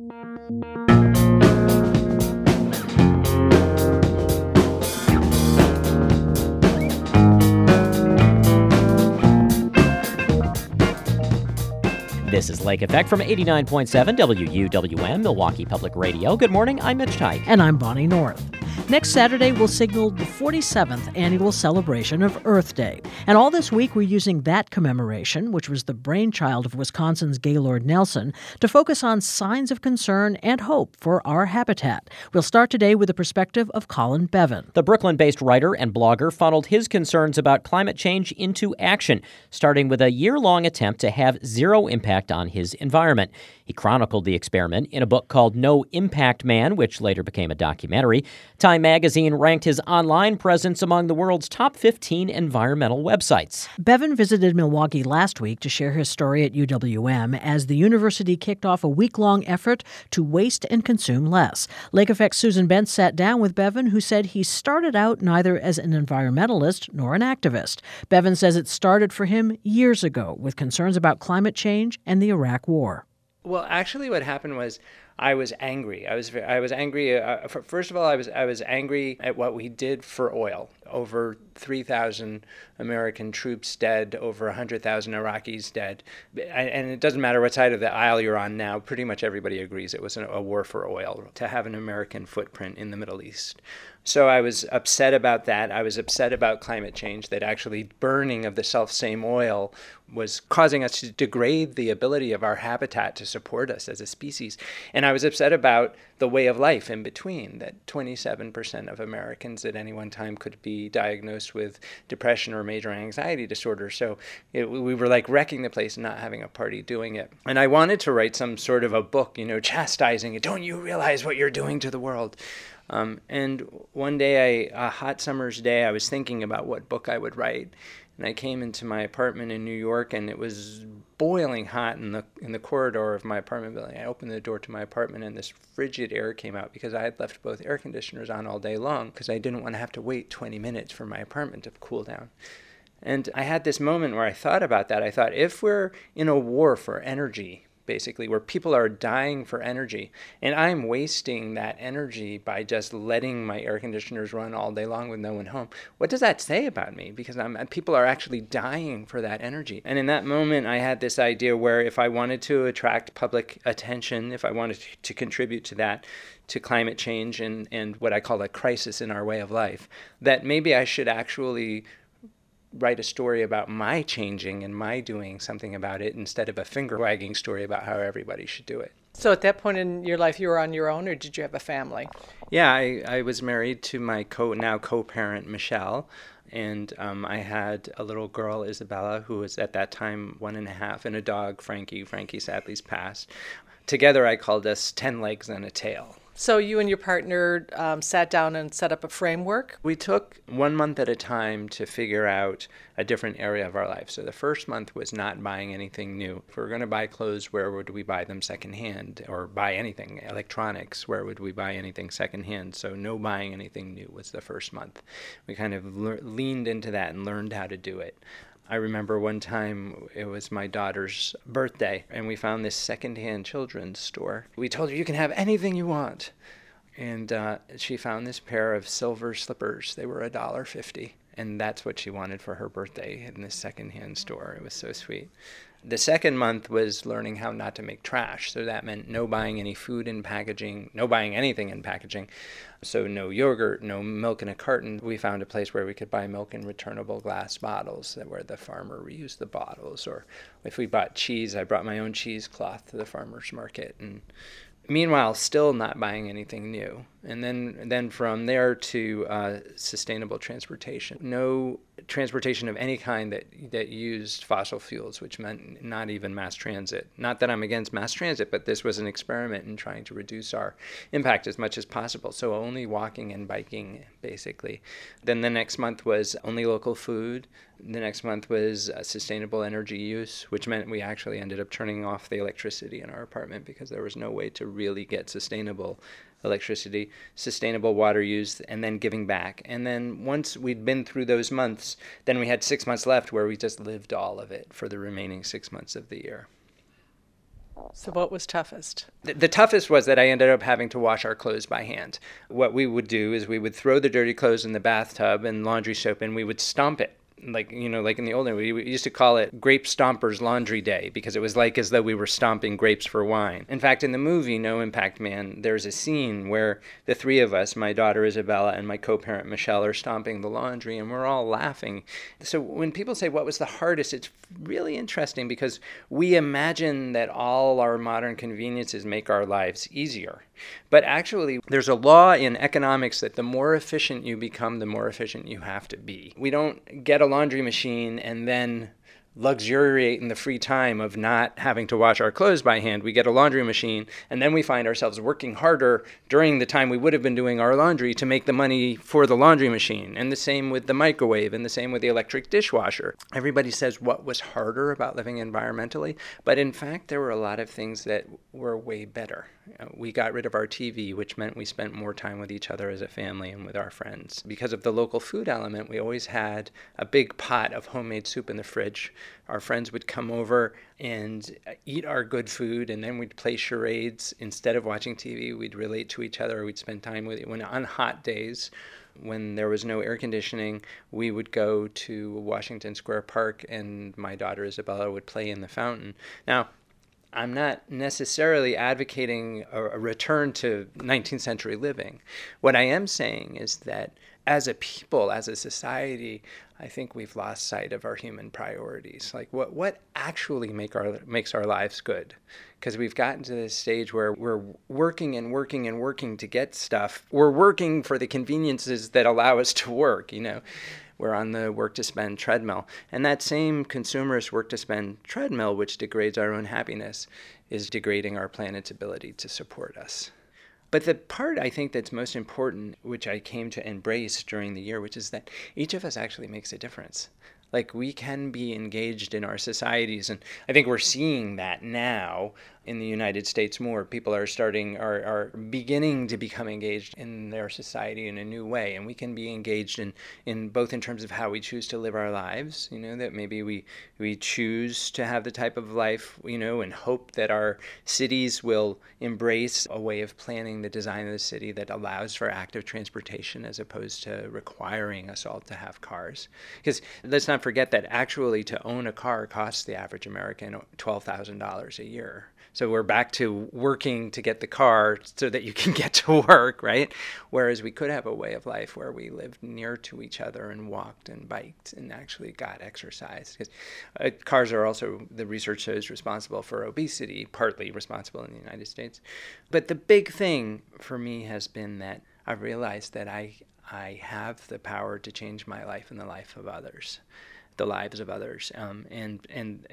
This is Lake Effect from 89.7 WUWM, Milwaukee Public Radio. Good morning, I'm Mitch Teich. And I'm Bonnie North. Next Saturday will signal the 47th annual celebration of Earth Day. And all this week we're using that commemoration, which was the brainchild of Wisconsin's Gaylord Nelson, to focus on signs of concern and hope for our habitat. We'll start today with the perspective of Colin Bevan. The Brooklyn-based writer and blogger funneled his concerns about climate change into action, starting with a year-long attempt to have zero impact on his environment. He chronicled the experiment in a book called No Impact Man, which later became a documentary. Time magazine ranked his online presence among the world's top 15 environmental websites. Bevan visited Milwaukee last week to share his story at UWM as the university kicked off a week-long effort to waste and consume less. Lake Effect's Susan Bent sat down with Bevan, who said he started out neither as an environmentalist nor an activist. Bevan says it started for him years ago with concerns about climate change and the Iraq War. Well, actually, what happened was I was angry. I was angry. First of all, I was angry at what we did for oil. Over 3,000 American troops dead, over 100,000 Iraqis dead. And it doesn't matter what side of the aisle you're on now, pretty much everybody agrees it was a war for oil, to have an American footprint in the Middle East. So I was upset about that. I was upset about climate change, that actually burning of the self-same oil was causing us to degrade the ability of our habitat to support us as a species. And I was upset about the way of life in between, that 27% of Americans at any one time could be diagnosed with depression or major anxiety disorder. So we were like wrecking the place and not having a party doing it. And I wanted to write some sort of a book, chastising it. Don't you realize what you're doing to the world? And one day, a hot summer's day, I was thinking about what book I would write. And I came into my apartment in New York, and it was boiling hot in the corridor of my apartment building. I opened the door to my apartment, and this frigid air came out because I had left both air conditioners on all day long because I didn't want to have to wait 20 minutes for my apartment to cool down. And I had this moment where I thought about that. I thought, if we're in a war for energy, basically, where people are dying for energy, and I'm wasting that energy by just letting my air conditioners run all day long with no one home, what does that say about me? Because people are actually dying for that energy. And in that moment, I had this idea where if I wanted to attract public attention, if I wanted to contribute to that, to climate change and what I call a crisis in our way of life, that maybe I should actually write a story about my changing and my doing something about it instead of a finger-wagging story about how everybody should do it. So at that point in your life, you were on your own, or did you have a family? Yeah, I was married to my now co-parent, Michelle, and I had a little girl, Isabella, who was at that time 1.5, and a dog, Frankie. Frankie sadly passed. Together, I called us 10 legs and a tail. So you and your partner sat down and set up a framework? We took 1 month at a time to figure out a different area of our life. So the first month was not buying anything new. If we were going to buy clothes, where would we buy them secondhand? Or buy anything, electronics, where would we buy anything secondhand? So no buying anything new was the first month. We kind of leaned into that and learned how to do it. I remember one time it was my daughter's birthday, and we found this secondhand children's store. We told her, you can have anything you want. And she found this pair of silver slippers. They were $1.50. And that's what she wanted for her birthday in this secondhand store. It was so sweet. The second month was learning how not to make trash. So that meant no buying any food in packaging, no buying anything in packaging. So no yogurt, no milk in a carton. We found a place where we could buy milk in returnable glass bottles where the farmer reused the bottles. Or if we bought cheese, I brought my own cheesecloth to the farmer's market. And meanwhile, still not buying anything new. And then from there to sustainable transportation. No transportation of any kind that used fossil fuels, which meant not even mass transit. Not that I'm against mass transit, but this was an experiment in trying to reduce our impact as much as possible. So only walking and biking, basically. Then the next month was only local food. The next month was sustainable energy use, which meant we actually ended up turning off the electricity in our apartment because there was no way to really get sustainable electricity, sustainable water use, and then giving back. And then once we'd been through those months, then we had 6 months left where we just lived all of it for the remaining 6 months of the year. So what was toughest? The toughest was that I ended up having to wash our clothes by hand. What we would do is we would throw the dirty clothes in the bathtub and laundry soap, and we would stomp it. Like in the old days, we used to call it Grape Stompers Laundry Day because it was like as though we were stomping grapes for wine. In fact, in the movie No Impact Man, there's a scene where the three of us, my daughter Isabella and my co-parent Michelle, are stomping the laundry, and we're all laughing. So when people say what was the hardest, it's really interesting because we imagine that all our modern conveniences make our lives easier. But actually, there's a law in economics that the more efficient you become, the more efficient you have to be. We don't get a laundry machine and then luxuriate in the free time of not having to wash our clothes by hand. We get a laundry machine, and then we find ourselves working harder during the time we would have been doing our laundry to make the money for the laundry machine. And the same with the microwave, and the same with the electric dishwasher. Everybody says what was harder about living environmentally, but in fact, there were a lot of things that were way better. We got rid of our TV, which meant we spent more time with each other as a family and with our friends. Because of the local food element, we always had a big pot of homemade soup in the fridge. Our friends would come over and eat our good food, and then we'd play charades. Instead of watching TV, we'd relate to each other. We'd spend time with it. When on hot days, when there was no air conditioning, we would go to Washington Square Park, and my daughter Isabella would play in the fountain. Now, I'm not necessarily advocating a return to 19th century living. What I am saying is that as a people, as a society, I think we've lost sight of our human priorities. Like what actually makes our lives good? Because we've gotten to this stage where we're working and working and working to get stuff. We're working for the conveniences that allow us to work, We're on the work-to-spend treadmill. And that same consumerist work-to-spend treadmill, which degrades our own happiness, is degrading our planet's ability to support us. But the part I think that's most important, which I came to embrace during the year, which is that each of us actually makes a difference. Like, we can be engaged in our societies, and I think we're seeing that now in the United States more. People are beginning to become engaged in their society in a new way, and we can be engaged in both in terms of how we choose to live our lives, that maybe we choose to have the type of life, and hope that our cities will embrace a way of planning the design of the city that allows for active transportation as opposed to requiring us all to have cars. Because let's not forget that actually to own a car costs the average American $12,000 a year. So we're back to working to get the car so that you can get to work, right? Whereas we could have a way of life where we lived near to each other and walked and biked and actually got exercise. Because cars are also, the research shows, responsible for obesity, partly responsible in the United States. But the big thing for me has been that I've realized that I have the power to change my life and the life of others. The lives of others. And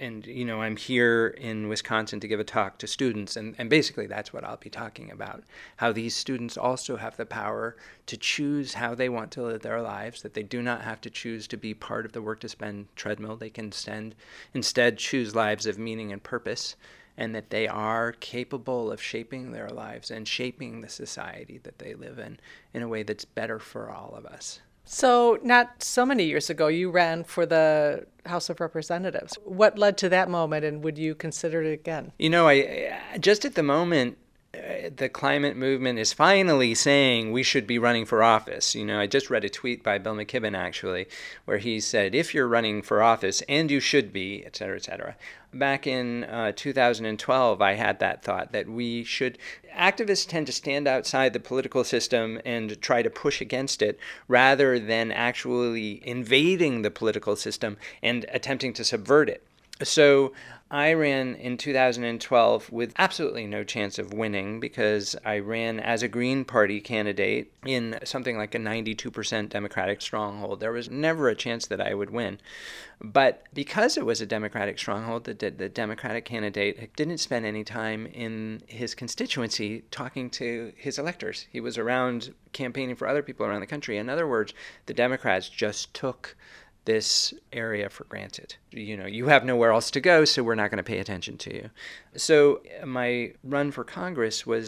I'm here in Wisconsin to give a talk to students, and basically that's what I'll be talking about, how these students also have the power to choose how they want to live their lives, that they do not have to choose to be part of the work-to-spend treadmill. They can instead choose lives of meaning and purpose, and that they are capable of shaping their lives and shaping the society that they live in a way that's better for all of us. So not so many years ago, you ran for the House of Representatives. What led to that moment, and would you consider it again? I just at the moment, the climate movement is finally saying we should be running for office. I just read a tweet by Bill McKibben, actually, where he said, if you're running for office, and you should be, et cetera, et cetera. Back in 2012, I had that thought that we should. Activists tend to stand outside the political system and try to push against it rather than actually invading the political system and attempting to subvert it. So I ran in 2012 with absolutely no chance of winning because I ran as a Green Party candidate in something like a 92% Democratic stronghold. There was never a chance that I would win. But because it was a Democratic stronghold, the Democratic candidate didn't spend any time in his constituency talking to his electors. He was around campaigning for other people around the country. In other words, the Democrats just took this area for granted. You have nowhere else to go, so we're not going to pay attention to you. So my run for Congress was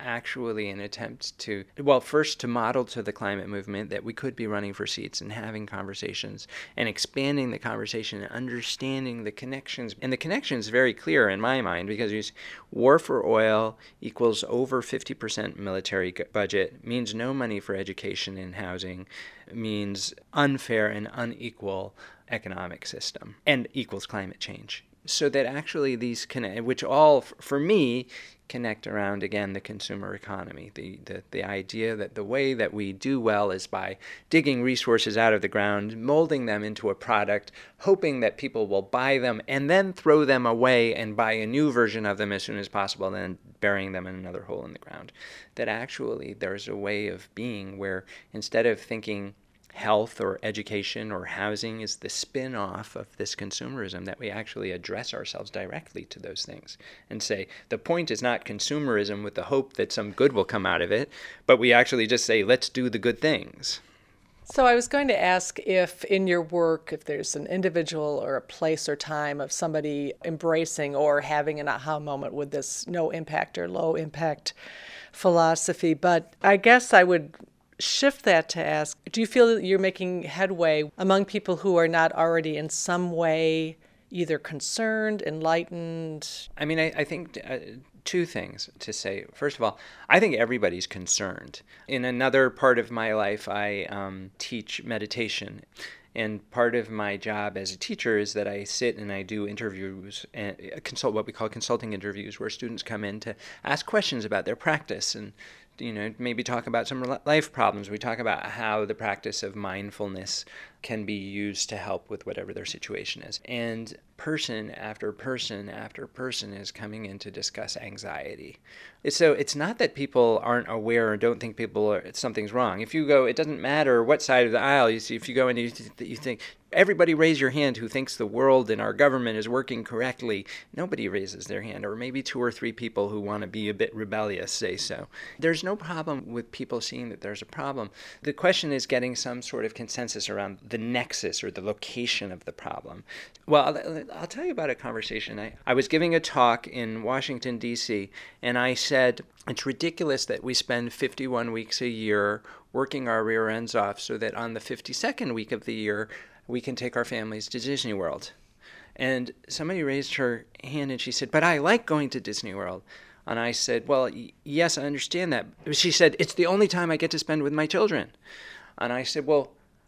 actually an attempt to, well, first to model to the climate movement that we could be running for seats and having conversations and expanding the conversation and understanding the connections. And the connection is very clear in my mind, because war for oil equals over 50% military budget, means no money for education and housing, means unfair and unequal economic system, and equals climate change. So that actually these connect, which all, for me, connect around, again, the consumer economy. The idea that the way that we do well is by digging resources out of the ground, molding them into a product, hoping that people will buy them, and then throw them away and buy a new version of them as soon as possible, then burying them in another hole in the ground. That actually there's a way of being where, instead of thinking health or education or housing is the spin-off of this consumerism, that we actually address ourselves directly to those things and say, the point is not consumerism with the hope that some good will come out of it, but we actually just say, let's do the good things. So I was going to ask if in your work, if there's an individual or a place or time of somebody embracing or having an aha moment with this no impact or low impact philosophy, but I guess I would shift that to ask, do you feel that you're making headway among people who are not already in some way either concerned, enlightened? I mean, I think two things to say. First of all, I think everybody's concerned. In another part of my life, I teach meditation. And part of my job as a teacher is that I sit and I do interviews, and consult what we call consulting interviews, where students come in to ask questions about their practice and, maybe talk about some life problems. We talk about how the practice of mindfulness can be used to help with whatever their situation is. And person after person after person is coming in to discuss anxiety. So it's not that people aren't aware or don't think something's wrong. If you go, it doesn't matter what side of the aisle you see. If you go and you think, everybody raise your hand who thinks the world and our government is working correctly. Nobody raises their hand, or maybe 2 or 3 people who want to be a bit rebellious say so. There's no problem with people seeing that there's a problem. The question is getting some sort of consensus around the nexus or the location of the problem. Well, I'll tell you about a conversation. I was giving a talk in Washington, D.C., and I said, it's ridiculous that we spend 51 weeks a year working our rear ends off so that on the 52nd week of the year, we can take our families to Disney World. And somebody raised her hand and she said, but I like going to Disney World. And I said, well, yes, I understand that. She said, it's the only time I get to spend with my children. And I said, well,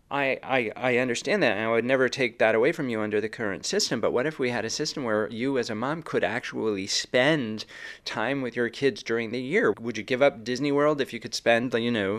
I understand that, and I would never take that away from you under the current system, but what if we had a system where you as a mom could actually spend time with your kids during the year? Would you give up Disney World if you could spend,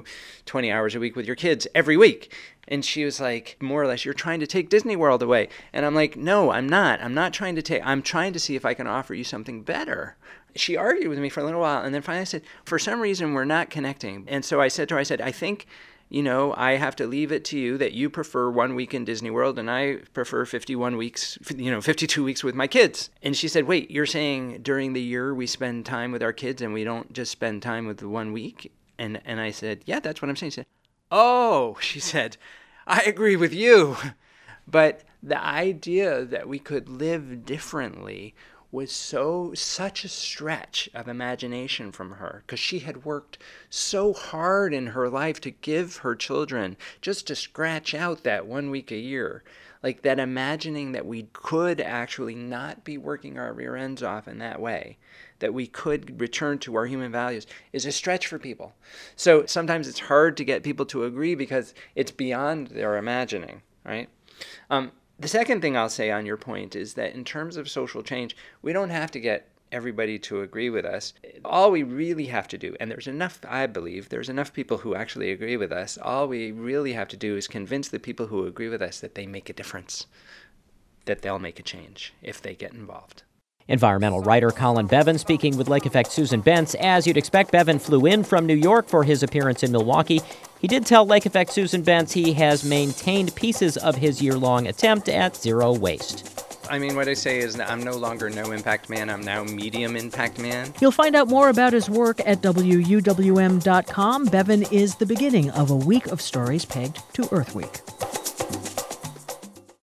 20 hours a week with your kids every week? And she was like, more or less, you're trying to take Disney World away. And I'm like, no, I'm not. I'm trying to see if I can offer you something better. She argued with me for a little while, and then finally I said, for some reason, we're not connecting. And so I said to her, I think, I have to leave it to you that you prefer 1 week in Disney World and I prefer 51 weeks, 52 weeks with my kids. And she said, wait, you're saying during the year we spend time with our kids and we don't just spend time with the 1 week? And I said, yeah, that's what I'm saying. She said, oh, she said, I agree with you. But the idea that we could live differently was such a stretch of imagination from her, because she had worked so hard in her life to give her children just to scratch out that 1 week a year. Like that imagining that we could actually not be working our rear ends off in that way, that we could return to our human values, is a stretch for people. So sometimes it's hard to get people to agree because it's beyond their imagining, right? The second thing I'll say on your point is that in terms of social change, we don't have to get everybody to agree with us. All we really have to do, and I believe there's enough people who actually agree with us, all we really have to do is convince the people who agree with us that they make a difference, that they'll make a change if they get involved. Environmental writer Colin Bevan speaking with Lake Effect Susan Bentz. As you'd expect, Bevan flew in from New York for his appearance in Milwaukee. He did tell Lake Effect Susan Bentz he has maintained pieces of his year-long attempt at zero waste. I mean, what I say is I'm no longer no impact man. I'm now medium impact man. You'll find out more about his work at WUWM.com. Bevan is the beginning of a week of stories pegged to Earth Week.